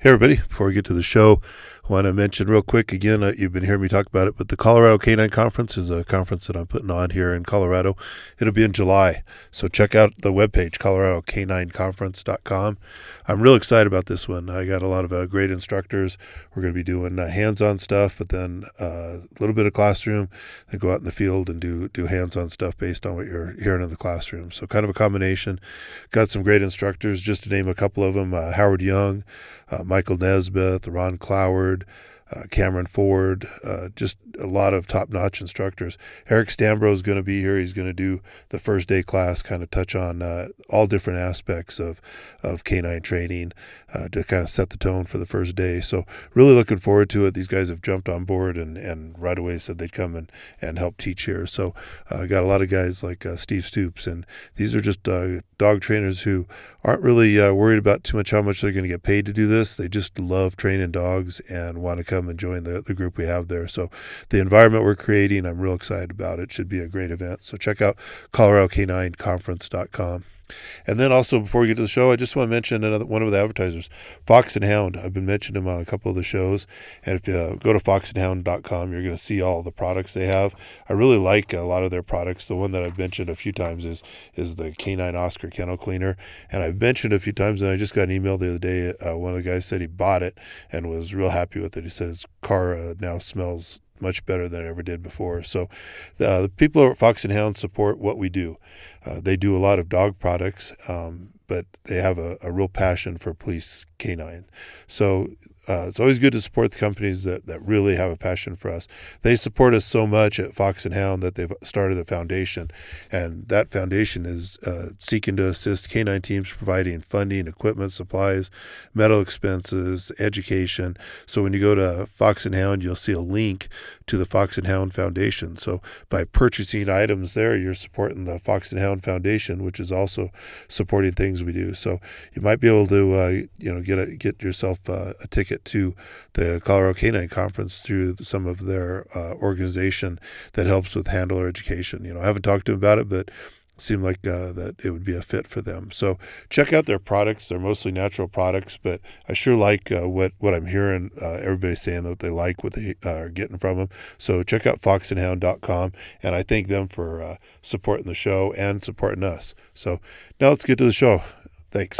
Hey everybody, before we get to the show, I want to mention real quick again, you've been hearing me talk about it, but the Colorado Canine Conference is a conference that I'm putting on here in Colorado. It'll be in July, so check out the webpage, coloradocanineconference.com. I'm real excited about this one. I got a lot of great instructors. We're going to be doing hands-on stuff, but then a little bit of classroom, then go out in the field and do hands-on stuff based on what you're hearing in the classroom. So kind of a combination. Got some great instructors, just to name a couple of them, Howard Young, Michael Nesbitt, Ron Cloward, Cameron Ford, just a lot of top-notch instructors. Eric Stambro is going to be here. He's going to do the first day class, kind of touch on all different aspects of canine training to kind of set the tone for the first day. So really looking forward to it. These guys have jumped on board and right away said they'd come and help teach here. So got a lot of guys like Steve Stoops, and these are just dog trainers who aren't really worried about too much how much they're going to get paid to do this. They just love training dogs and want to come and join the group we have there. So the environment we're creating, I'm real excited about. It should be a great event. So check out coloradocanineconference.com. And then also, before we get to the show, I just want to mention one of the advertisers, Fox and Hound. I've been mentioning them on a couple of the shows. And if you go to foxandhound.com, you're going to see all the products they have. I really like a lot of their products. The one that I've mentioned a few times is the Canine Oscar Kennel Cleaner. And I've mentioned it a few times, and I just got an email the other day. One of the guys said he bought it and was real happy with it. He said his car now smells much better than it ever did before. So the people at Fox and Hound support what we do. They do a lot of dog products, but they have a real passion for police canine. So it's always good to support the companies that really have a passion for us. They support us so much at Fox and Hound that they've started a foundation, and that foundation is seeking to assist canine teams providing funding, equipment, supplies, medical expenses, education. So when you go to Fox and Hound, you'll see a link to the Fox and Hound Foundation. So by purchasing items there, you're supporting the Fox and Hound Foundation, which is also supporting things we do. So you might be able to get yourself a ticket to the Colorado Canine Conference through some of their organization that helps with handler education. I haven't talked to them about it, but it seemed like that it would be a fit for them. So check out their products. They're mostly natural products, but I sure like what I'm hearing everybody saying that they like what they are getting from them. So check out foxandhound.com, and I thank them for supporting the show and supporting us. So now let's get to the show. Thanks.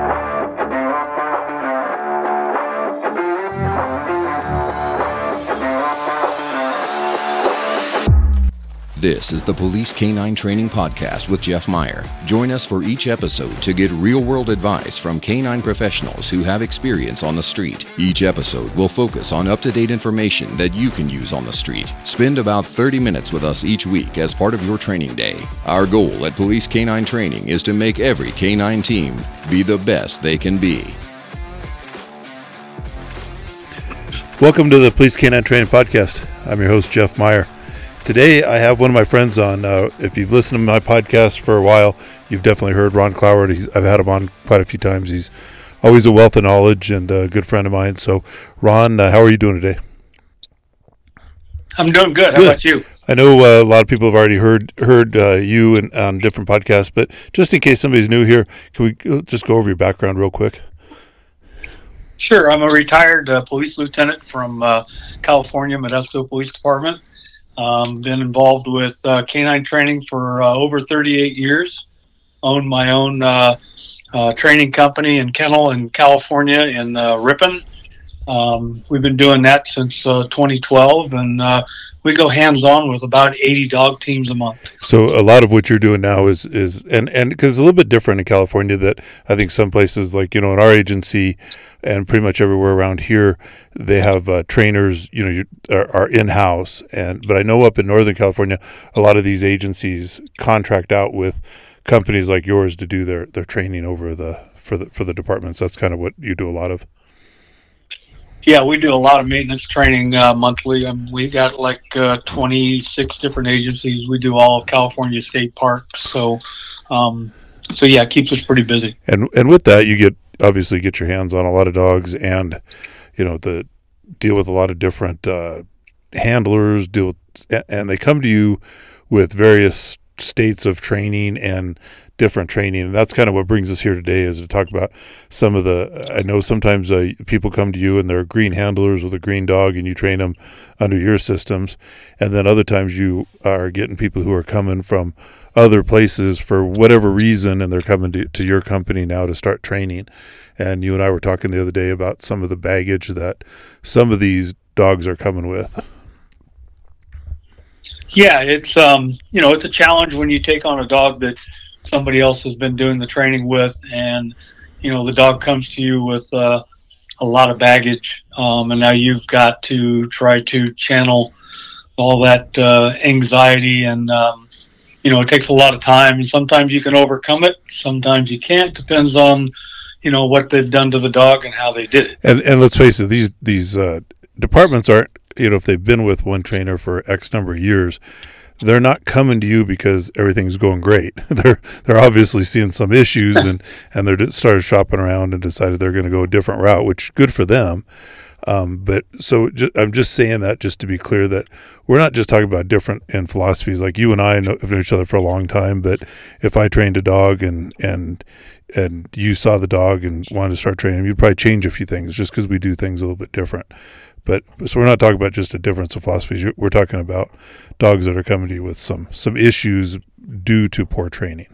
This is the Police Canine Training Podcast with Jeff Meyer. Join us for each episode to get real-world advice from canine professionals who have experience on the street. Each episode will focus on up-to-date information that you can use on the street. Spend about 30 minutes with us each week as part of your training day. Our goal at Police Canine Training is to make every canine team be the best they can be. Welcome to the Police Canine Training Podcast. I'm your host, Jeff Meyer. Today, I have one of my friends on. If you've listened to my podcast for a while, you've definitely heard Ron Cloward. I've had him on quite a few times. He's always a wealth of knowledge and a good friend of mine. So, Ron, how are you doing today? I'm doing good. How about you? I know a lot of people have already heard you on different podcasts, but just in case somebody's new here, can we just go over your background real quick? Sure. I'm a retired police lieutenant from California, Modesto Police Department. Been involved with canine training for over 38 years. Own my own training company and kennel in California in Ripon. We've been doing that since 2012, and we go hands-on with about 80 dog teams a month. So a lot of what you're doing now is and because it's a little bit different in California, that I think some places like, in our agency and pretty much everywhere around here, they have trainers, are in-house. But I know up in Northern California, a lot of these agencies contract out with companies like yours to do their training over for the departments. That's kind of what you do a lot of. Yeah, we do a lot of maintenance training monthly. We got like 26 different agencies. We do all of California state parks. So yeah, it keeps us pretty busy. And with that, you obviously get your hands on a lot of dogs, and deal with a lot of different handlers. And they come to you with various states of training and different training. And that's kind of what brings us here today, is to talk about some of the, I know sometimes people come to you and they're green handlers with a green dog and you train them under your systems. And then other times you are getting people who are coming from other places for whatever reason, and they're coming to your company now to start training. And you and I were talking the other day about some of the baggage that some of these dogs are coming with. Yeah, it's it's a challenge when you take on a dog that somebody else has been doing the training with, and the dog comes to you with a lot of baggage, and now you've got to try to channel all that anxiety, and it takes a lot of time, and sometimes you can overcome it, sometimes you can't. Depends on what they've done to the dog and how they did it. And let's face it, these departments aren't, if they've been with one trainer for X number of years, they're not coming to you because everything's going great. They're obviously seeing some issues, and they're just started shopping around and decided they're going to go a different route, which good for them. But so I'm just saying that just to be clear that we're not just talking about different in philosophies. Like you and I have known each other for a long time, but if I trained a dog and you saw the dog and wanted to start training him, you'd probably change a few things just because we do things a little bit different. But so we're not talking about just a difference of philosophies. We're talking about dogs that are coming to you with some issues due to poor training.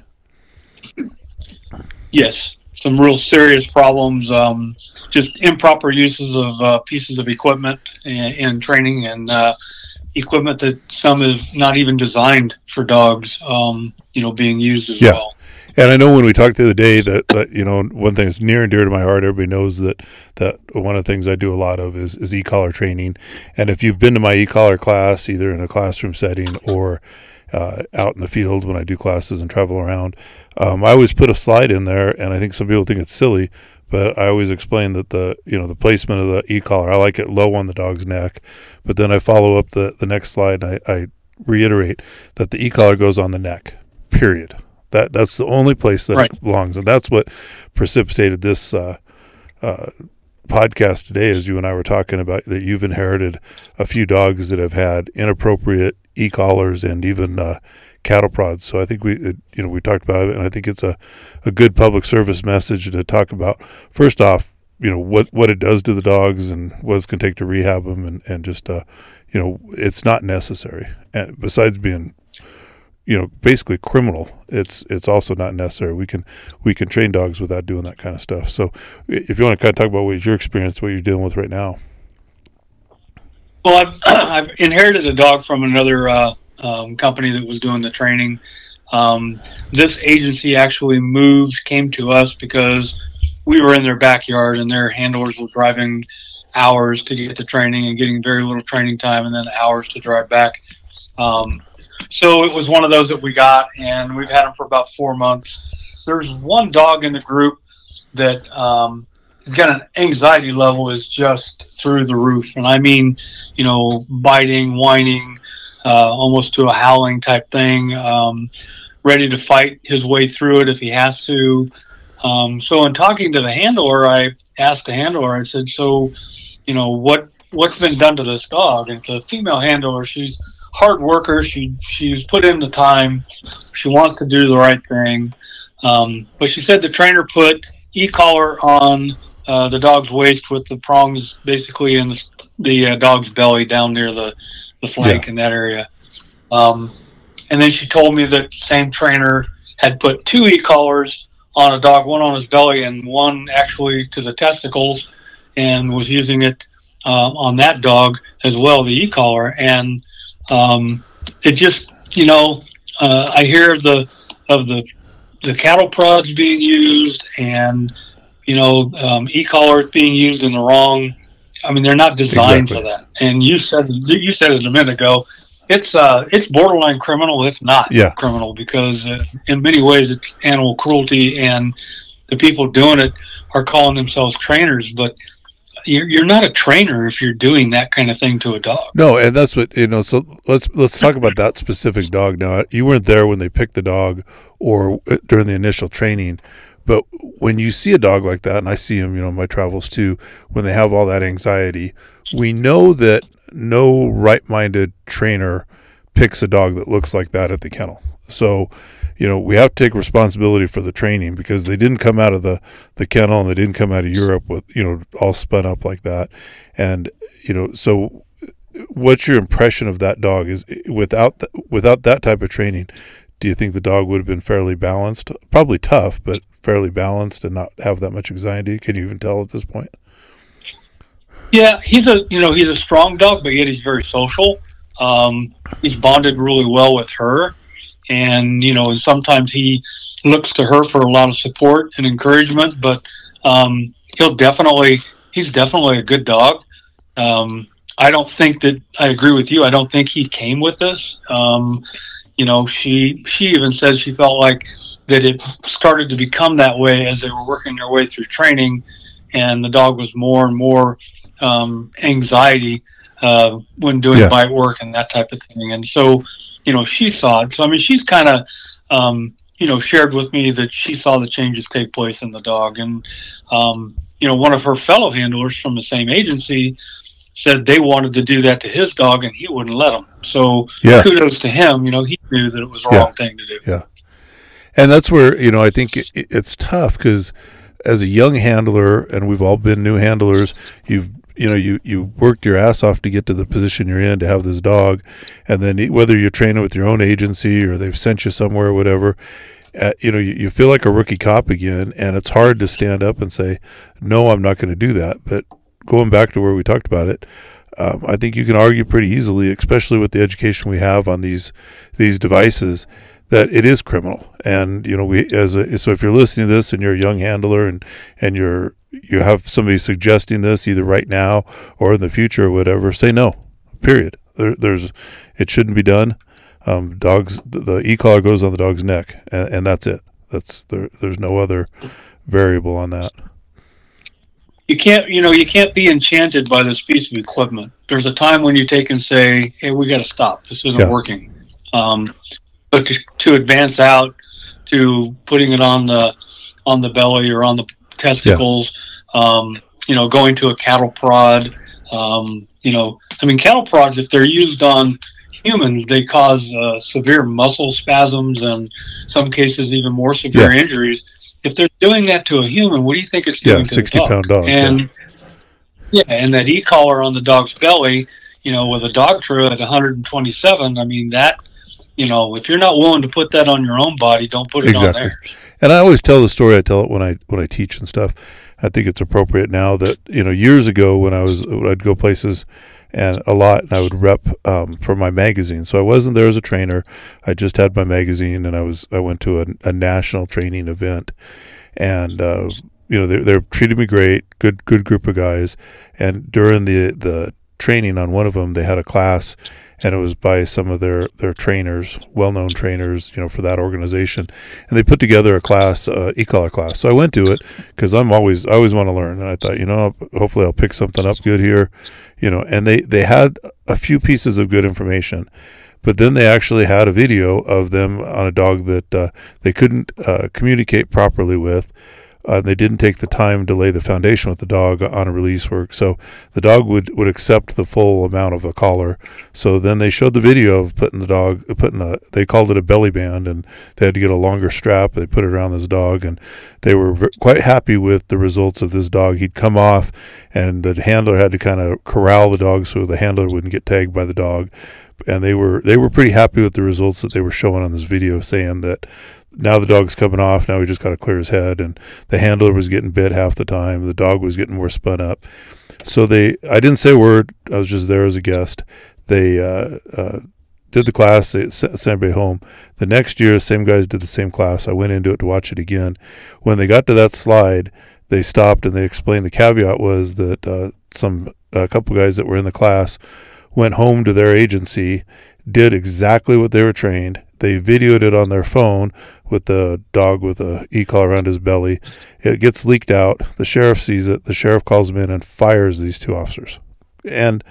Yes, some real serious problems. Just improper uses of pieces of equipment and training, and equipment that some is not even designed for dogs. Being used as well. And I know when we talked the other day that one thing that's near and dear to my heart, everybody knows that one of the things I do a lot of is e-collar training. And if you've been to my e-collar class, either in a classroom setting or out in the field when I do classes and travel around, I always put a slide in there, and I think some people think it's silly, but I always explain that the placement of the e-collar, I like it low on the dog's neck, but then I follow up the next slide and I reiterate that the e-collar goes on the neck, period. That's the only place that it belongs, and that's what precipitated this podcast today. As you and I were talking about, that you've inherited a few dogs that have had inappropriate e-collars and even cattle prods. So I think we talked about it, and I think it's a good public service message to talk about. First off, what it does to the dogs and what it's going to take to rehab them, and just it's not necessary. And besides being basically criminal, it's also not necessary. We can train dogs without doing that kind of stuff. So if you want to kind of talk about what your experience, what you're dealing with right now. Well, I've inherited a dog from another company that was doing the training. This agency actually came to us because we were in their backyard, and their handlers were driving hours to get the training and getting very little training time, and then hours to drive back. So it was one of those that we got, and we've had them for about 4 months. There's one dog in the group that has got an anxiety level is just through the roof. And I mean, biting, whining, almost to a howling type thing, ready to fight his way through it if he has to. So in talking to the handler, I asked the handler, I said, so, what's been done to this dog? And it's a female handler. She's hard worker. She's put in the time. She wants to do the right thing. But she said the trainer put e-collar on the dog's waist with the prongs basically in the dog's belly down near the flank in that area. And then she told me that the same trainer had put 2 e-collars on a dog, one on his belly and one actually to the testicles, and was using it on that dog as well, the e-collar. And it just, I hear of the cattle prods being used, and e-collars being used in the wrong. I mean, they're not designed for that. And you said it a minute ago. It's borderline criminal, if not criminal, because in many ways it's animal cruelty, and the people doing it are calling themselves trainers, but you're not a trainer if you're doing that kind of thing to a dog. No, and that's what, so let's talk about that specific dog. Now, you weren't there when they picked the dog or during the initial training, but when you see a dog like that, and I see them, in my travels too, when they have all that anxiety, we know that no right-minded trainer picks a dog that looks like that at the kennel. So, we have to take responsibility for the training, because they didn't come out of the kennel, and they didn't come out of Europe with, all spun up like that. And, so what's your impression of that dog? Is without that type of training, do you think the dog would have been fairly balanced? Probably tough, but fairly balanced and not have that much anxiety. Can you even tell at this point? Yeah, he's a strong dog, but yet he's very social. He's bonded really well with her, and and sometimes he looks to her for a lot of support and encouragement. But he's definitely a good dog. I don't think that I agree with you. I don't think he came with this. She even said she felt like that it started to become that way as they were working their way through training, and the dog was more and more anxiety when doing bite work and that type of thing. And so, she saw it. So, I mean, she's kind of, shared with me that she saw the changes take place in the dog. And, one of her fellow handlers from the same agency said they wanted to do that to his dog and he wouldn't let them. So kudos to him. He knew that it was the wrong thing to do. Yeah. And that's where, I think it's tough, because as a young handler, and we've all been new handlers, you worked your ass off to get to the position you're in to have this dog. And then whether you're training with your own agency or they've sent you somewhere or whatever, you feel like a rookie cop again. And it's hard to stand up and say, no, I'm not going to do that. But going back to where we talked about it, I think you can argue pretty easily, especially with the education we have on these devices, that it is criminal. And so if you're listening to this and you're a young handler and you have somebody suggesting this either right now or in the future or whatever, say no. Period. It shouldn't be done. Dogs, the e-collar goes on the dog's neck, and that's it. There's no other variable on that. You can't be enchanted by this piece of equipment. There's a time when you take and say, hey, we got to stop. This isn't working. But to advance out to putting it on the belly or on the testicles, going to a cattle prod, cattle prods, if they're used on humans, they cause severe muscle spasms and some cases even more severe injuries. If they're doing that to a human, what do you think it's doing to a 60-pound dog? And and that e-collar on the dog's belly, with a Dogtra at 127, I mean, that, if you're not willing to put that on your own body, don't put it on theirs. And I always tell the story. I tell it when I teach and stuff. I think it's appropriate now that, years ago when I'd go places and a lot, and I would rep for my magazine. So I wasn't there as a trainer. I just had my magazine, and I went to a national training event, and they treated me great, good group of guys. And during the training on one of them, they had a class, and it was by some of their trainers, well-known trainers, for that organization. And they put together a class, e-collar class. So I went to it because I always want to learn. And I thought, hopefully I'll pick something up good here, and they had a few pieces of good information. But then they actually had a video of them on a dog that they couldn't communicate properly with. They didn't take the time to lay the foundation with the dog on a release work. So the dog would accept the full amount of a collar. So then they showed the video of they called it a belly band, and they had to get a longer strap. They put it around this dog, and they were quite happy with the results of this dog. He'd come off, and the handler had to kind of corral the dog so the handler wouldn't get tagged by the dog. And they were pretty happy with the results that they were showing on this video, saying that now the dog's coming off. Now we just got to clear his head. And the handler was getting bit half the time. The dog was getting more spun up. So I didn't say a word. I was just there as a guest. They did the class. They sent everybody home. The next year, the same guys did the same class. I went into it to watch it again. When they got to that slide, they stopped and they explained the caveat was that a couple guys that were in the class went home to their agency, did exactly what they were trained. They videoed it on their phone with the dog with a e-collar around his belly. It gets leaked out. The sheriff sees it. The sheriff calls him in and fires these two officers. And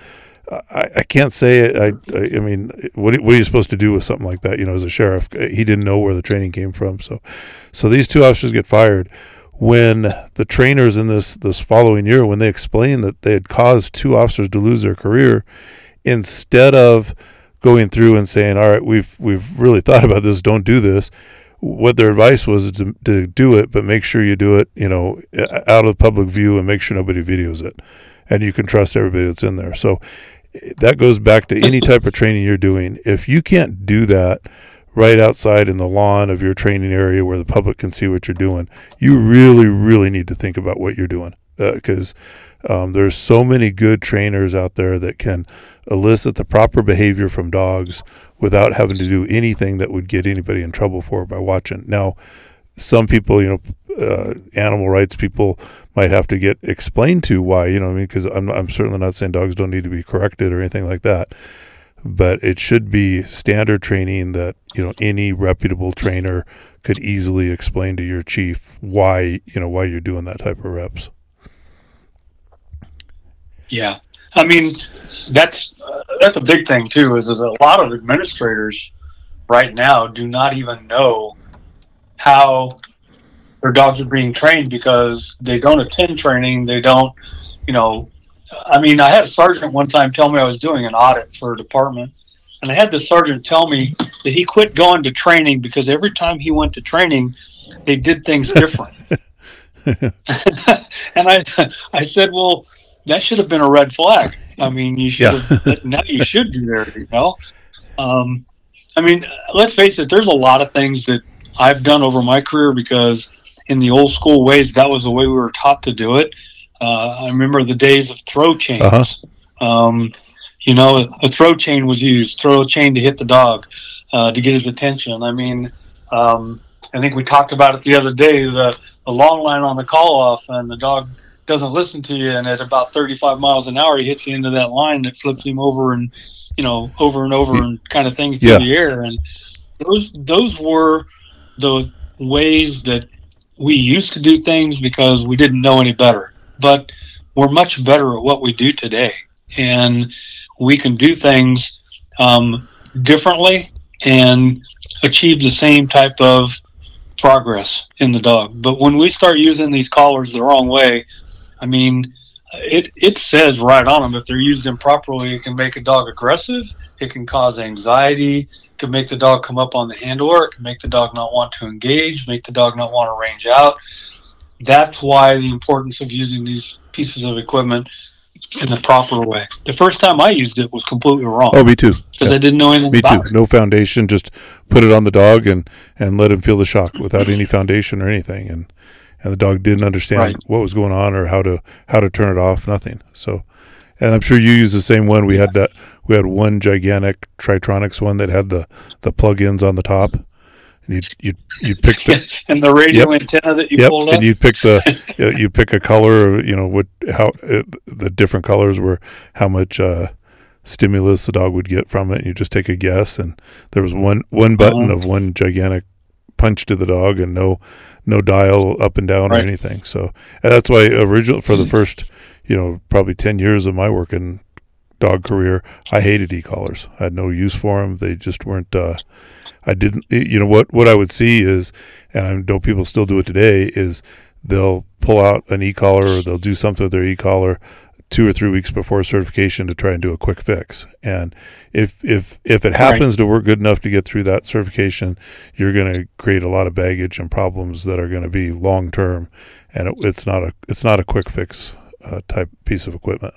I can't say it. I mean, what are you supposed to do with something like that? As a sheriff, he didn't know where the training came from. So these two officers get fired. When the trainers in this following year, when they explained that they had caused two officers to lose their career, instead of going through and saying, all right, we've really thought about this, don't do this. What their advice was to do it, but make sure you do it, out of public view, and make sure nobody videos it, and you can trust everybody that's in there. So that goes back to any type of training you're doing. If you can't do that right outside in the lawn of your training area where the public can see what you're doing, you really, really need to think about what you're doing, because there's so many good trainers out there that can elicit the proper behavior from dogs without having to do anything that would get anybody in trouble for by watching. Now, some people, animal rights people might have to get explained to why, because I'm certainly not saying dogs don't need to be corrected or anything like that, but it should be standard training that, any reputable trainer could easily explain to your chief why you're doing that type of reps. Yeah. I mean, that's a big thing too, is a lot of administrators right now do not even know how their dogs are being trained because they don't attend training. They don't, I had a sergeant one time tell me I was doing an audit for a department, and I had the sergeant tell me that he quit going to training because every time he went to training, they did things different. And I said, well, that should have been a red flag. I mean, you should have, now you should do that, let's face it, there's a lot of things that I've done over my career because in the old school ways, that was the way we were taught to do it. I remember the days of throw chains. A throw chain was used, throw a chain to hit the dog to get his attention. I think we talked about it the other day, the long line on the call off, and the dog doesn't listen to you, and at about 35 miles an hour, he hits you into that line that flips him over and, over and over and kind of thing through the air. And those were the ways that we used to do things because we didn't know any better. But we're much better at what we do today, and we can do things differently and achieve the same type of progress in the dog. But when we start using these collars the wrong way, it says right on them, if they're used improperly, it can make a dog aggressive, it can cause anxiety, it can make the dog come up on the handler, it can make the dog not want to engage, make the dog not want to range out. That's why the importance of using these pieces of equipment in the proper way. The first time I used it was completely wrong. Oh, me too. Because I didn't know anything about it. No foundation, just put it on the dog and let him feel the shock without any foundation or anything. And the dog didn't understand what was going on or how to turn it off, nothing. So, and I'm sure you use the same one. We had one gigantic Tritronics one that had the plug-ins on the top. And you pick the and the radio antenna that you pulled up. And you pick you pick a color, the different colors were how much stimulus the dog would get from it. And you just take a guess, and there was one button of one gigantic punch to the dog, and no dial up and down or anything. So that's why for the first probably 10 years of my working dog career, I hated e-collars. I had no use for them. They just weren't. I didn't. What I would see is, and I know people still do it today, is they'll pull out an e-collar or they'll do something with their e-collar 2 or 3 weeks before certification to try and do a quick fix. And if it happens to work good enough to get through that certification, you're going to create a lot of baggage and problems that are going to be long term. And it's not a quick fix type piece of equipment.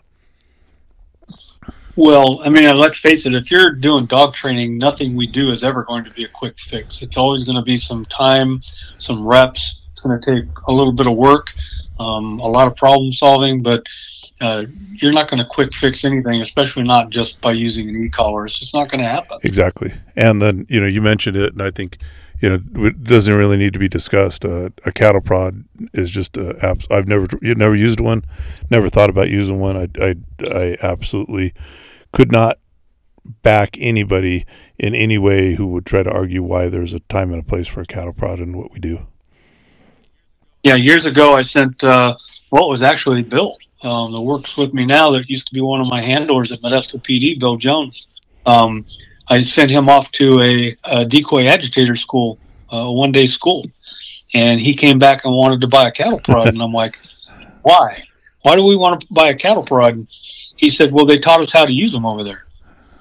Well, let's face it, if you're doing dog training, nothing we do is ever going to be a quick fix. It's always going to be some time, some reps. It's going to take a little bit of work, a lot of problem solving, but you're not going to quick fix anything, especially not just by using an e-collar. It's just not going to happen. Exactly. And then, you mentioned it, and I think, it doesn't really need to be discussed. A cattle prod is just I've never used one, never thought about using one. I absolutely could not back anybody in any way who would try to argue why there's a time and a place for a cattle prod in what we do. Yeah, years ago I sent what was actually Bill that works with me now, that used to be one of my handlers at Modesto PD, Bill Jones. I sent him off to a decoy agitator school, a 1-day school, and he came back and wanted to buy a cattle prod, and I'm like, why? Why do we want to buy a cattle prod? He said, well, they taught us how to use them over there.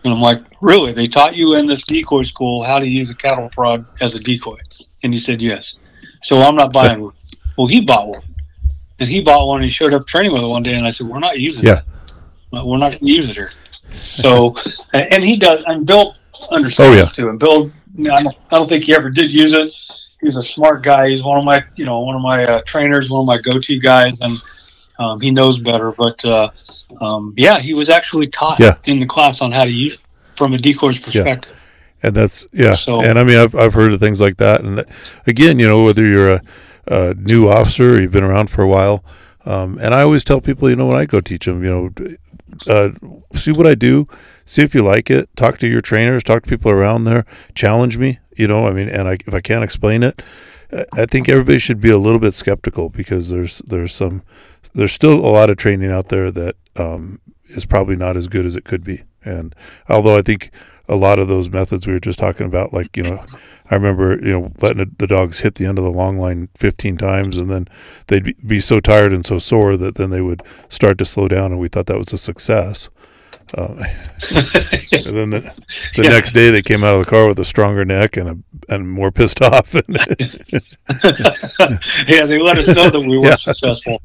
And I'm like, really? They taught you in this decoy school how to use a cattle prod as a decoy? And he said, yes. So I'm not buying one. Well, he bought one. And he bought one and he showed up training with it one day. And I said, we're not using it. We're not going to use it here. So, and he does. And Bill understands too. And Bill, I don't think he ever did use it. He's a smart guy. He's one of my trainers, one of my go-to guys. And he knows better. But, he was actually taught in the class on how to use it from a decoy's perspective. Yeah. And that's, So, and I mean, I've heard of things like that. And again, whether you're a new officer or you've been around for a while, and I always tell people, when I go teach them, see what I do, see if you like it, talk to your trainers, talk to people around there, challenge me, if I can't explain it, I think everybody should be a little bit skeptical, because there's still a lot of training out there that is probably not as good as it could be. And although I think a lot of those methods we were just talking about, like, I remember, letting the dogs hit the end of the long line 15 times, and then they'd be so tired and so sore that then they would start to slow down, and we thought that was a success. And then the next day they came out of the car with a stronger neck and more pissed off. They let us know that we were successful.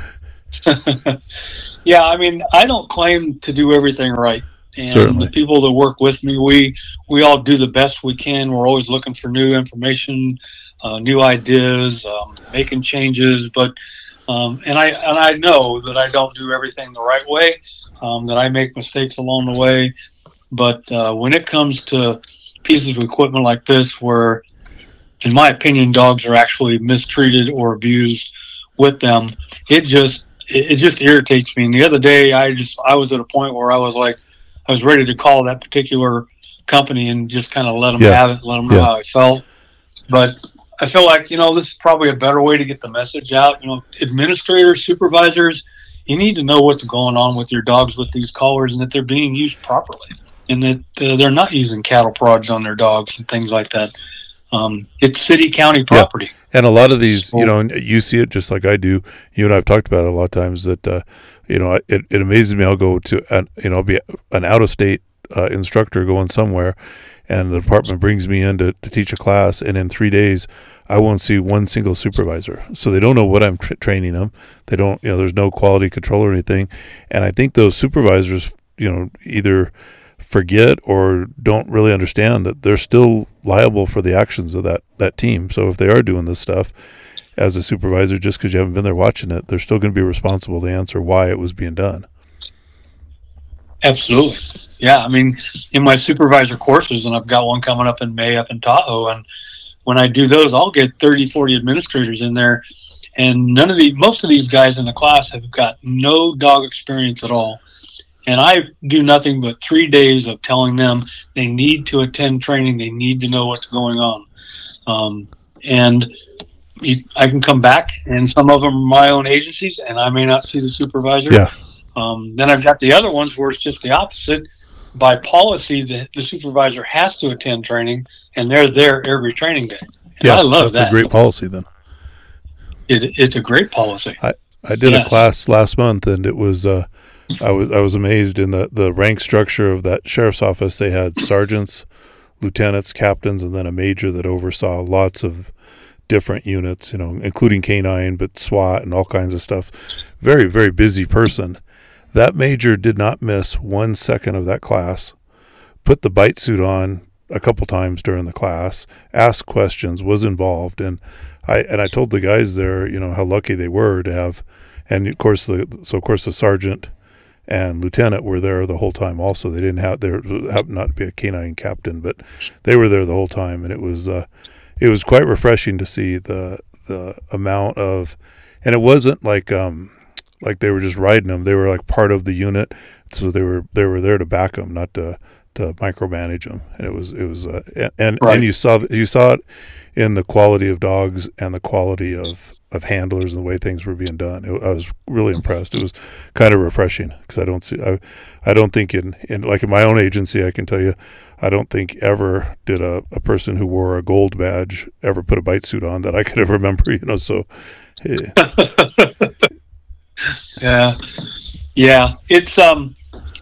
I don't claim to do everything right. And certainly. The people that work with me, we all do the best we can. We're always looking for new information, new ideas, making changes. But and I know that I don't do everything the right way, that I make mistakes along the way. But when it comes to pieces of equipment like this, where, in my opinion, dogs are actually mistreated or abused with them, it just irritates me. And the other day, I was at a point where I was ready to call that particular company and just kind of let them have it, let them know how I felt. But I feel like, this is probably a better way to get the message out. Administrators, supervisors, you need to know what's going on with your dogs with these collars, and that they're being used properly, and that they're not using cattle prods on their dogs and things like that. It's city, county property. Yeah. And a lot of these, you see it just like I do. You and I have talked about it a lot of times, that, it amazes me. I'll go to, I'll be an out-of-state instructor going somewhere, and the department brings me in to teach a class, and in 3 days, I won't see one single supervisor. So they don't know what I'm training them. They don't, there's no quality control or anything. And I think those supervisors, either forget or don't really understand that they're still liable for the actions of that team. So if they are doing this stuff as a supervisor, just because you haven't been there watching it, they're still going to be responsible to answer why it was being done. Absolutely. Yeah. In my supervisor courses, and I've got one coming up in May up in Tahoe, and when I do those, I'll get 30, 40 administrators in there, and most of these guys in the class have got no dog experience at all. And I do nothing but 3 days of telling them they need to attend training. They need to know what's going on. I can come back, and some of them are my own agencies, and I may not see the supervisor. Yeah. Then I've got the other ones where it's just the opposite. By policy, the supervisor has to attend training, and they're there every training day. And I love that. That's a great policy then. It's a great policy. I did a class last month, and it was I was amazed in the rank structure of that sheriff's office. They had sergeants, lieutenants, captains, and then a major that oversaw lots of different units, including canine, but SWAT and all kinds of stuff. Very, very busy person. That major did not miss 1 second of that class, put the bite suit on a couple times during the class, asked questions, was involved. And I told the guys there, how lucky they were to have, and of course the sergeant and lieutenant were there the whole time also. They didn't happened not to be a canine captain, but they were there the whole time. And it was quite refreshing to see the amount of, and it wasn't like they were just riding them. They were like part of the unit, so they were there to back them, not to micromanage them. And it was and you saw it in the quality of dogs and the quality of handlers and the way things were being done. I was really impressed. It was kind of refreshing, because I don't think in my own agency, I can tell you, I don't think ever did a person who wore a gold badge ever put a bite suit on that I could ever remember. So. Yeah. Yeah. It's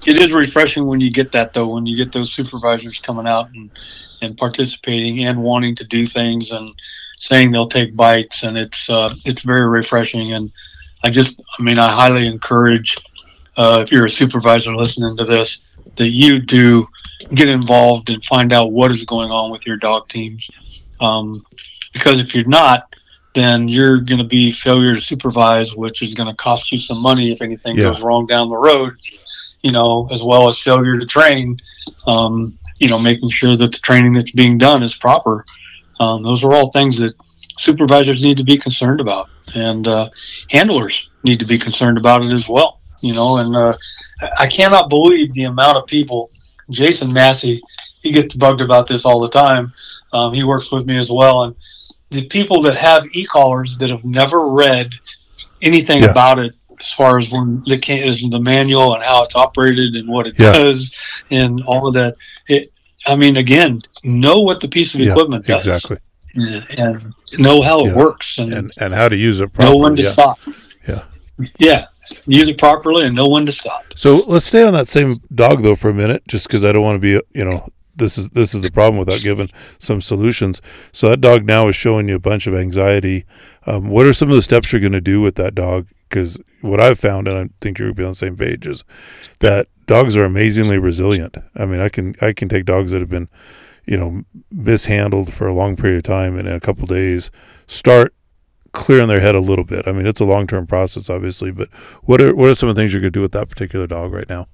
it is refreshing when you get that, though, when you get those supervisors coming out and participating and wanting to do things and saying they'll take bites, and it's very refreshing. And I highly encourage, if you're a supervisor listening to this, that you do get involved and find out what is going on with your dog teams. Because if you're not, then you're going to be failure to supervise, which is going to cost you some money if anything goes wrong down the road, as well as failure to train, making sure that the training that's being done is proper. Those are all things that supervisors need to be concerned about, and handlers need to be concerned about it as well. And I cannot believe the amount of people. Jason Massey, he gets bugged about this all the time. He works with me as well, and the people that have e-collars that have never read anything about it, as far as when the manual and how it's operated and what it does and all of that. Again, know what the piece of equipment does. Exactly. And know how it works. And how to use it properly. Know when to stop. Yeah. Yeah. Use it properly and know when to stop. So let's stay on that same dog, though, for a minute, just because I don't want to be, this is the problem without giving some solutions. So that dog now is showing you a bunch of anxiety. What are some of the steps you're going to do with that dog? Because what I've found, and I think you'll be on the same page, is that dogs are amazingly resilient. I mean, I can take dogs that have been, mishandled for a long period of time, and in a couple of days start clearing their head a little bit. I mean, it's a long-term process, obviously, but what are some of the things you're going to do with that particular dog right now?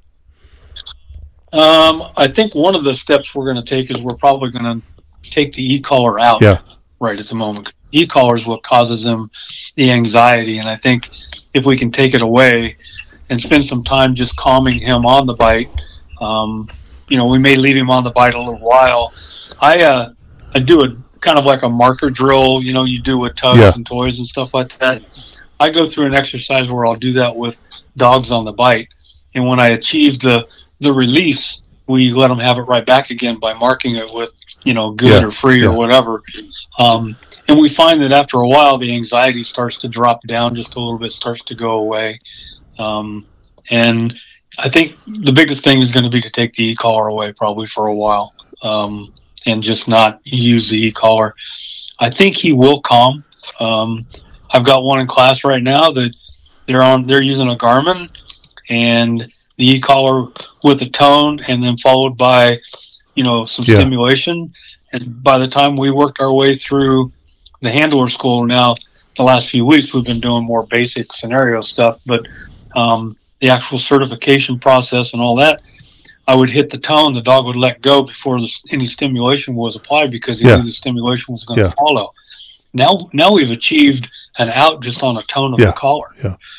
I think one of the steps we're going to take is we're probably going to take the e-collar out right at the moment. E-collar is what causes them the anxiety, and I think if we can take it away and spend some time just calming him on the bite, we may leave him on the bite a little while. I do a kind of like a marker drill, you do with tugs and toys and stuff like that. I go through an exercise where I'll do that with dogs on the bite, and when I achieve the release, we let them have it right back again by marking it with, good or free or whatever. And we find that after a while, the anxiety starts to drop down just a little bit, starts to go away. And I think the biggest thing is going to be to take the e-collar away probably for a while, and just not use the e-collar. I think he will calm. I've got one in class right now that they're using a Garmin, and the e-collar with a tone, and then followed by, some stimulation. And by the time we worked our way through the handler school now, the last few weeks, we've been doing more basic scenario stuff, but the actual certification process and all that, I would hit the tone, the dog would let go before any stimulation was applied, because he knew the stimulation was going to follow. Now we've achieved an out just on a tone of the collar.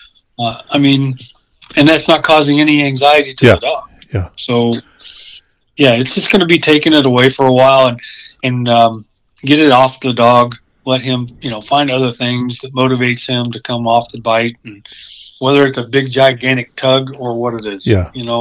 And that's not causing any anxiety to the dog. So, it's just going to be taking it away for a while and get it off the dog. Let him, find other things that motivates him to come off the bite, and whether it's a big gigantic tug or what it is.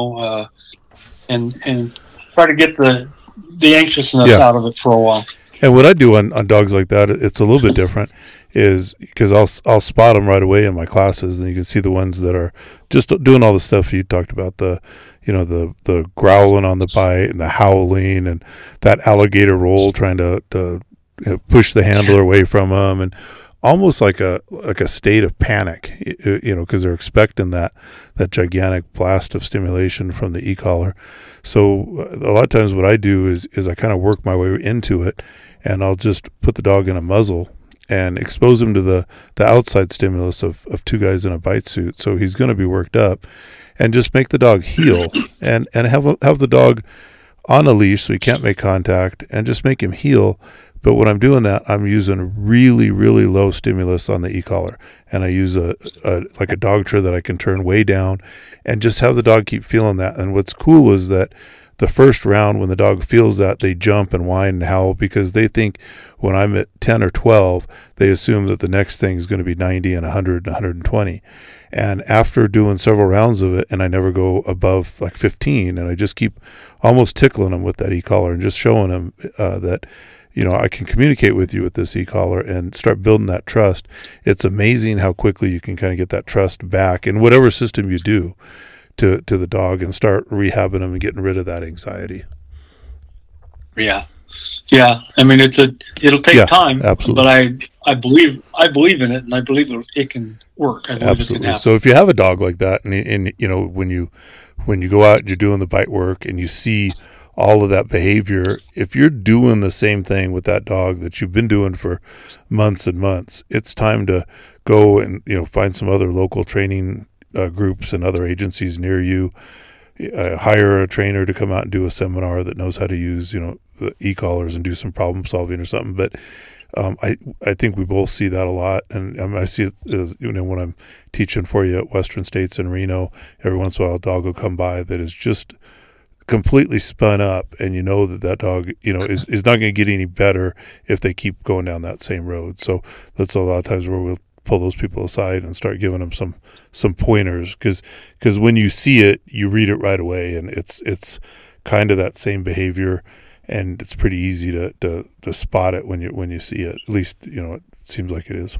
And try to get the anxiousness out of it for a while. And what I do on dogs like that, it's a little bit different, is because I'll spot them right away in my classes, and you can see the ones that are just doing all the stuff you talked about, the growling on the bite and the howling and that alligator roll, trying to push the handler away from them, and almost like a state of panic, because they're expecting that gigantic blast of stimulation from the e-collar. So a lot of times what I do is I kind of work my way into it, and I'll just put the dog in a muzzle and expose him to the outside stimulus of two guys in a bite suit. So he's going to be worked up, and just make the dog heel and have the dog on a leash so he can't make contact, and just make him heel. But when I'm doing that, I'm using really, really low stimulus on the e-collar, and I use a Dogtra that I can turn way down, and just have the dog keep feeling that. And what's cool is that the first round, when the dog feels that, they jump and whine and howl, because they think when I'm at 10 or 12, they assume that the next thing is going to be 90 and 100 and 120. And after doing several rounds of it, and I never go above like 15, and I just keep almost tickling them with that e-collar and just showing them that, I can communicate with you with this e-collar, and start building that trust. It's amazing how quickly you can kind of get that trust back in whatever system you do, to the dog and start rehabbing them and getting rid of that anxiety. Yeah. I mean, it'll take time, absolutely. But I believe in it, and I believe it can work. I believe Absolutely. It can happen. So if you have a dog like that, and you know, when you go out and you're doing the bite work and you see all of that behavior, if you're doing the same thing with that dog that you've been doing for months and months, it's time to go and, you know, find some other local training groups and other agencies near you. Hire a trainer to come out and do a seminar that knows how to use, you know, the e-collars and do some problem solving or something. But I think we both see that a lot, and I see it as, you know, when I'm teaching for you at Western States in Reno, every once in a while a dog will come by that is just completely spun up, and you know that dog, you know, is not going to get any better if they keep going down that same road. So that's a lot of times where we'll pull those people aside and start giving them some pointers, because when you see it, you read it right away, and it's kind of that same behavior, and it's pretty easy to spot it when you see it. At least, you know, it seems like it is.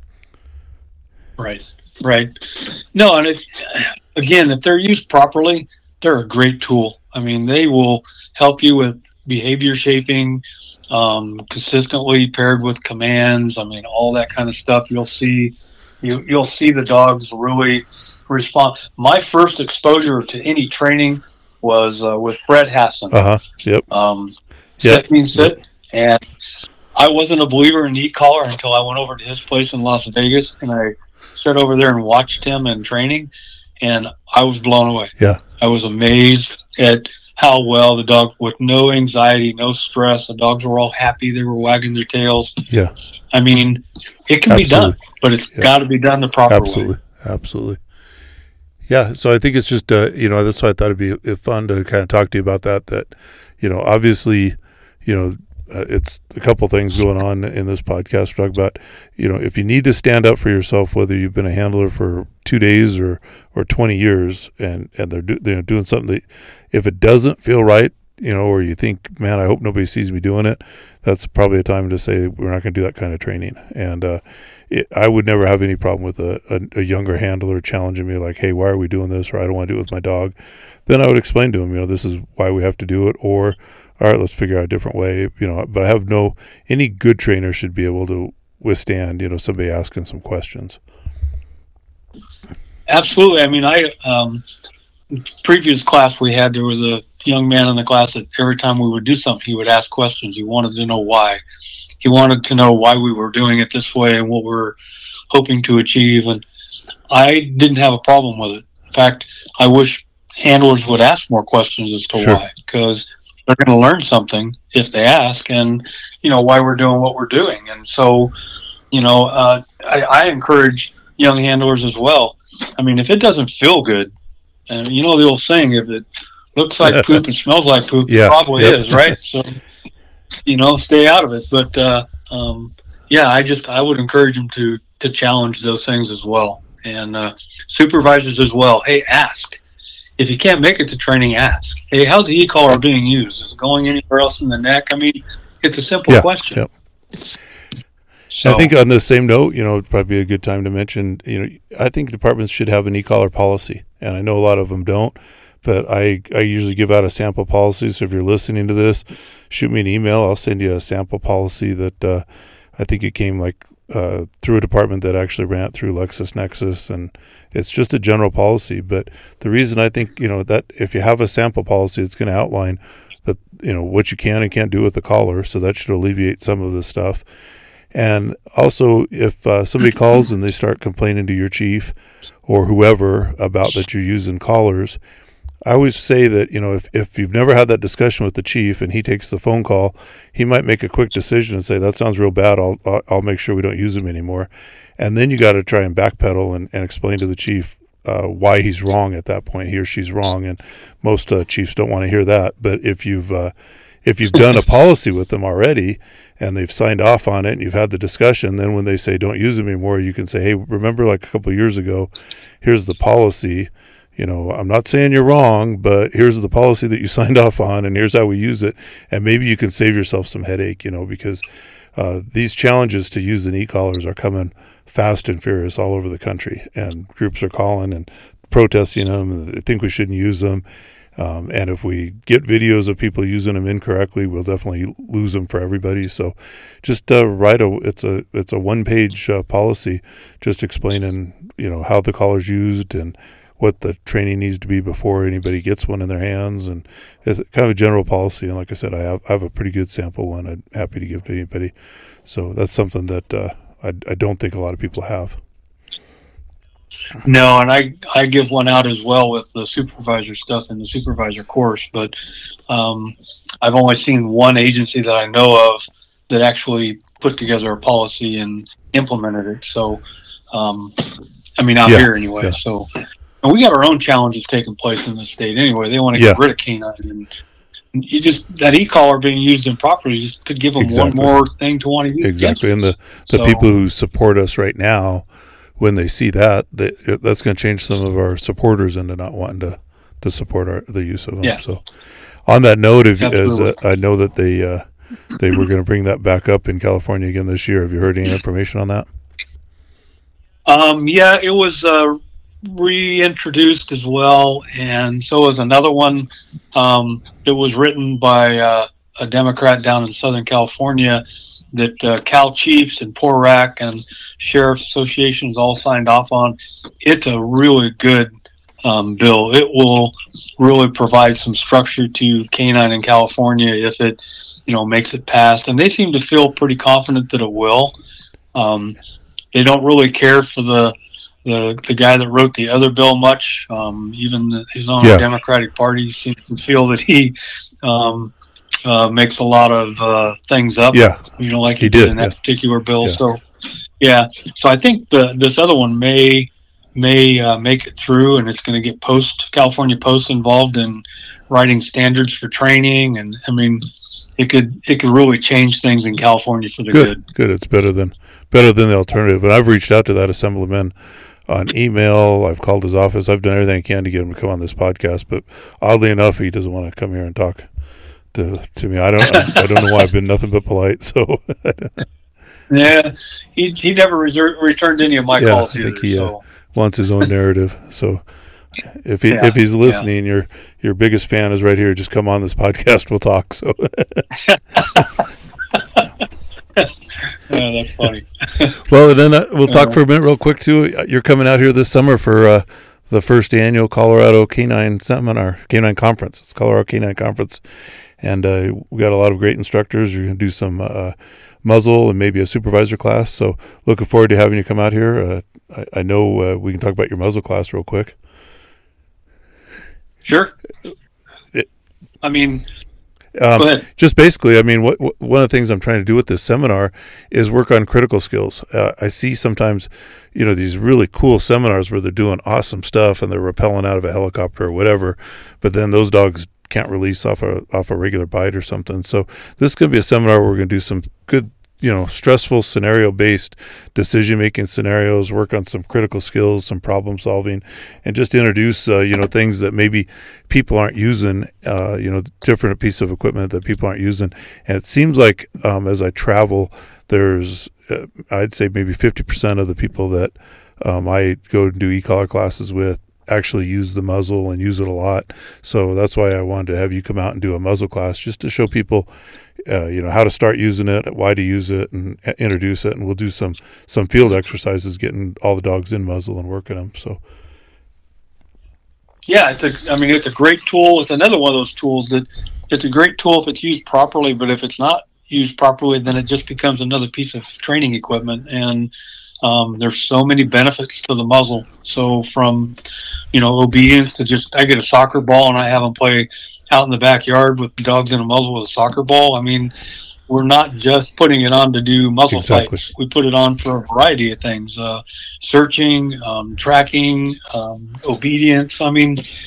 Right. No, and if they're used properly, they're a great tool. I mean, they will help you with behavior shaping, consistently paired with commands. I mean, all that kind of stuff. You'll see the dogs really respond. My first exposure to any training was with Fred Hassan. Yep. Sit means sit. Yep. And I wasn't a believer in e-collar until I went over to his place in Las Vegas, and I sat over there and watched him in training, and I was blown away. Yeah. I was amazed at how well the dog, with no anxiety, no stress, the dogs were all happy. They were wagging their tails. Yeah. I mean, it can be done, but it's got to be done the proper way. Absolutely. Yeah. So I think it's just, you know, that's why I thought it'd be fun to kind of talk to you about that, you know, obviously, you know, it's a couple things going on in this podcast. Talk about, you know, if you need to stand up for yourself, whether you've been a handler for 2 days or 20 years, and they're doing something that, if it doesn't feel right, you know, or you think, man, I hope nobody sees me doing it, that's probably a time to say we're not going to do that kind of training. And I would never have any problem with a younger handler challenging me like, hey, why are we doing this? Or I don't want to do it with my dog. Then I would explain to him, you know, this is why we have to do it, or all right, let's figure out a different way, you know. But I have any good trainer should be able to withstand, you know, somebody asking some questions. Absolutely. I mean, previous class we had, there was a young man in the class that every time we would do something, he would ask questions. He wanted to know why. He wanted to know why we were doing it this way and what we're hoping to achieve. And I didn't have a problem with it. In fact, I wish handlers would ask more questions as to why, because they're going to learn something if they ask, and, you know, why we're doing what we're doing. And so, you know, I encourage young handlers as well. I mean, if it doesn't feel good, and you know the old saying, if it looks like poop and smells like poop, it probably is, right? So, you know, stay out of it. But I would encourage them to challenge those things as well, and supervisors as well. Hey, ask. If you can't make it to training, ask. Hey, how's the e-collar being used? Is it going anywhere else in the neck? I mean, it's a simple question. Yep. So, I think on the same note, you know, it'd probably be a good time to mention, you know, I think departments should have an e-collar policy, and I know a lot of them don't, but I usually give out a sample policy. So if you're listening to this, shoot me an email. I'll send you a sample policy that I think it came through a department that actually ran it through LexisNexis, and it's just a general policy. But the reason I think, you know, that if you have a sample policy, it's going to outline that, you know, what you can and can't do with the collar. So that should alleviate some of the stuff. And also, if somebody calls and they start complaining to your chief or whoever about that you're using collars, I always say that, you know, if you've never had that discussion with the chief and he takes the phone call, he might make a quick decision and say, that sounds real bad. I'll make sure we don't use them anymore. And then you got to try and backpedal and explain to the chief why he's wrong at that point. He or she's wrong. And most chiefs don't want to hear that. But if you've done a policy with them already and they've signed off on it and you've had the discussion, then when they say don't use them anymore, you can say, hey, remember like a couple of years ago, here's the policy. You know, I'm not saying you're wrong, but here's the policy that you signed off on, and here's how we use it. And maybe you can save yourself some headache, you know, because these challenges to use the e-collars are coming fast and furious all over the country, and groups are calling and protesting them. They think we shouldn't use them. And if we get videos of people using them incorrectly, we'll definitely lose them for everybody. So just it's a one-page policy just explaining, how the collar's used and what the training needs to be before anybody gets one in their hands. And it's kind of a general policy. And like I said, I have a pretty good sample one I'm happy to give to anybody. So that's something that I don't think a lot of people have. No, and I give one out as well with the supervisor stuff in the supervisor course, but I've only seen one agency that I know of that actually put together a policy and implemented it. So, out here anyway. Yeah. So, and we got our own challenges taking place in the state anyway. They want to get rid of canine, and you just, that e-collar being used improperly just could give them one more thing to want to use. Exactly, and the people who support us right now, when they see that's going to change some of our supporters into not wanting to support the use of them. Yeah. So on that note, I know that they were going to bring that back up in California again this year. Have you heard any information on that? Yeah, it was reintroduced as well, and so was another one. It was written by a Democrat down in Southern California that Cal Chiefs and PORAC and Sheriff's Associations all signed off on. It's a really good bill. It will really provide some structure to canine in California if it, makes it past. And they seem to feel pretty confident that it will. They don't really care for the guy that wrote the other bill much. Even his own Democratic Party seems to feel that he makes a lot of things up. Yeah, like he did in that particular bill. Yeah. So I think this other one may make it through, and it's going to get California Post involved in writing standards for training, and it could really change things in California for the good. Good. It's better than the alternative. And I've reached out to that assemblyman on email. I've called his office. I've done everything I can to get him to come on this podcast, but oddly enough, he doesn't want to come here and talk to me. I don't know why. I've been nothing but polite. So. Yeah, he never returned any of my calls either. I think he wants his own narrative. So if he's listening, your biggest fan is right here. Just come on this podcast. We'll talk. So. Yeah, that's funny. Well, then we'll talk for a minute real quick too. You're coming out here this summer for the first annual Colorado Canine Conference. It's Colorado Canine Conference. And we got a lot of great instructors. You're going to do some muzzle and maybe a supervisor class. So looking forward to having you come out here. I know we can talk about your muzzle class real quick. Sure. Go ahead. Just basically, one of the things I'm trying to do with this seminar is work on critical skills. I see sometimes, these really cool seminars where they're doing awesome stuff and they're rappelling out of a helicopter or whatever, but then those dogs can't release off a regular bite or something. So this is going to be a seminar where we're going to do some good, stressful scenario-based decision-making scenarios, work on some critical skills, some problem solving, and just introduce, things that maybe people aren't using, different piece of equipment that people aren't using. And it seems like as I travel, there's, I'd say maybe 50% of the people that I go and do e-collar classes with actually use the muzzle and use it a lot. So that's why I wanted to have you come out and do a muzzle class just to show people, how to start using it, why to use it, and introduce it. And we'll do some field exercises, getting all the dogs in muzzle and working them. So. Yeah, it's a great tool. It's another one of those tools that it's a great tool if it's used properly, but if it's not used properly, then it just becomes another piece of training equipment. And there's so many benefits to the muzzle. So from, obedience to I get a soccer ball and I have them play out in the backyard with the dogs in a muzzle with a soccer ball. We're not just putting it on to do muzzle fights. We put it on for a variety of things, searching, tracking, obedience. So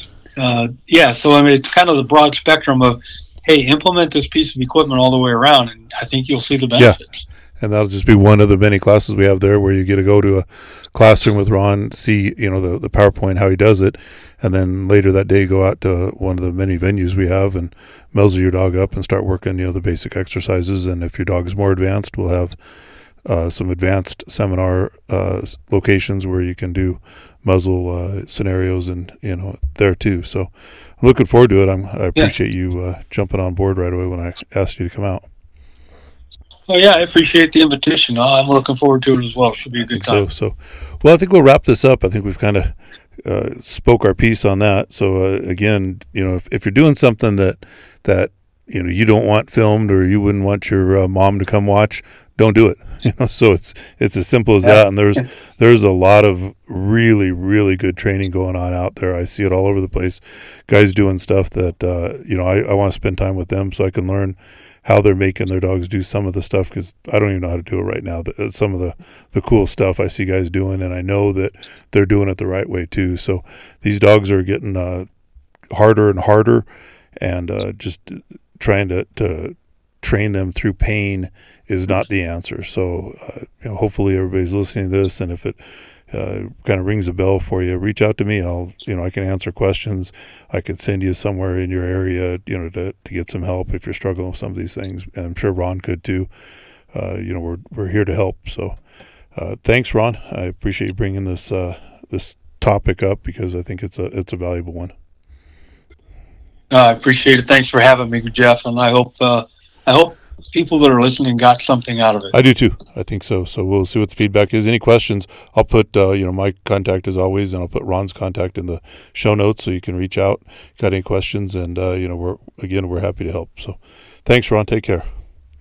it's kind of the broad spectrum of, hey, implement this piece of equipment all the way around, and I think you'll see the benefits. Yeah. And that'll just be one of the many classes we have there where you get to go to a classroom with Ron, see, the PowerPoint, how he does it. And then later that day, go out to one of the many venues we have and muzzle your dog up and start working, the basic exercises. And if your dog is more advanced, we'll have some advanced seminar locations where you can do muzzle scenarios and there too. So I'm looking forward to it. I appreciate you jumping on board right away when I asked you to come out. Oh yeah, I appreciate the invitation. I'm looking forward to it as well. Should be a good time. So well, I think we'll wrap this up. I think we've kind of spoke our piece on that. So again, if you're doing something that you don't want filmed, or you wouldn't want your mom to come watch, don't do it. So it's as simple as that. And there's a lot of really, really good training going on out there. I see it all over the place. Guys doing stuff that I want to spend time with them so I can learn how they're making their dogs do some of the stuff, because I don't even know how to do it right now. Some of the cool stuff I see guys doing, and I know that they're doing it the right way too. So these dogs are getting harder and harder, and just trying to train them through pain is not the answer. So hopefully everybody's listening to this, and if it kind of rings a bell for you, reach out to me. I can answer questions. I could send you somewhere in your area, to get some help if you're struggling with some of these things. And I'm sure Ron could too. We're here to help. So thanks, Ron. I appreciate you bringing this topic up, because I think it's a valuable one. I appreciate it. Thanks for having me, Jeff. And I hope people that are listening got something out of it. I do too. I think so. So we'll see what the feedback is. Any questions, I'll put my contact as always, and I'll put Ron's contact in the show notes so you can reach out. Got any questions, and we're happy to help. So thanks, Ron. Take care.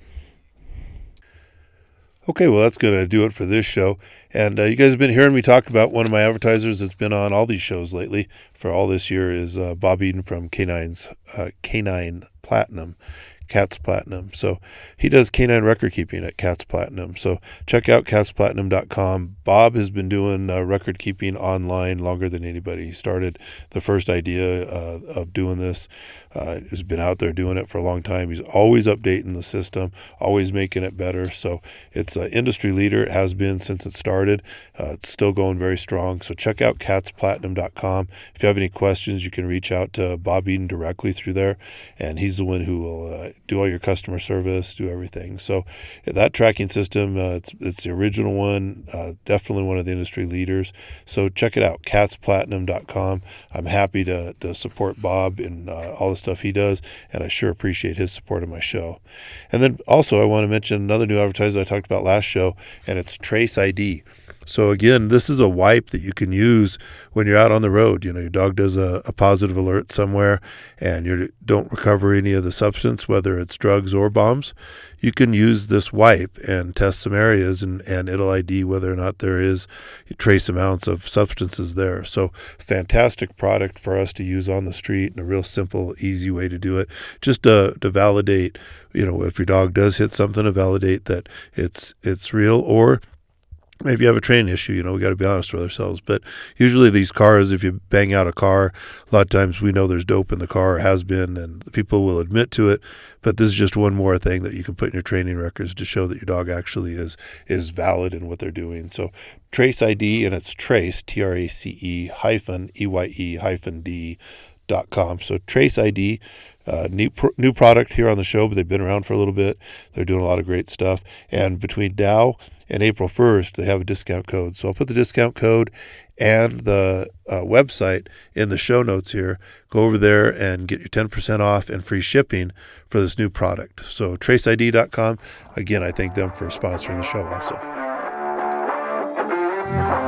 Okay, well, that's going to do it for this show. And you guys have been hearing me talk about one of my advertisers that's been on all these shows lately for all this year is Bob Eden from Canine Platinum. Cats Platinum. So he does canine record keeping at Cats Platinum. So check out catsplatinum.com. Bob has been doing record keeping online longer than anybody. He started the first idea of doing this. He's been out there doing it for a long time. He's always updating the system, always making it better. So it's an industry leader. It has been since it started. It's still going very strong. So check out catsplatinum.com. If you have any questions, you can reach out to Bob Eden directly through there, and he's the one who will do all your customer service, do everything. So that tracking system, it's the original one, definitely one of the industry leaders. So check it out, catsplatinum.com. I'm happy to support Bob in all the stuff he does, and I sure appreciate his support of my show. And then also I want to mention another new advertiser I talked about last show, and it's Trace ID. So again, this is a wipe that you can use when you're out on the road. Your dog does a positive alert somewhere and you don't recover any of the substance, whether it's drugs or bombs. You can use this wipe and test some areas, and it'll ID whether or not there is trace amounts of substances there. So fantastic product for us to use on the street, and a real simple, easy way to do it. Just to validate, if your dog does hit something, to validate that it's real, or maybe you have a training issue. We got to be honest with ourselves. But usually these cars, if you bang out a car, a lot of times we know there's dope in the car, or has been, and the people will admit to it. But this is just one more thing that you can put in your training records to show that your dog actually is valid in what they're doing. So Trace ID, and it's Trace, TRACE -EYE-D.com. So Trace ID. New product here on the show, but they've been around for a little bit. They're doing a lot of great stuff. And between now and April 1st, they have a discount code. So I'll put the discount code and the website in the show notes here. Go over there and get your 10% off and free shipping for this new product. So traceid.com. Again, I thank them for sponsoring the show also.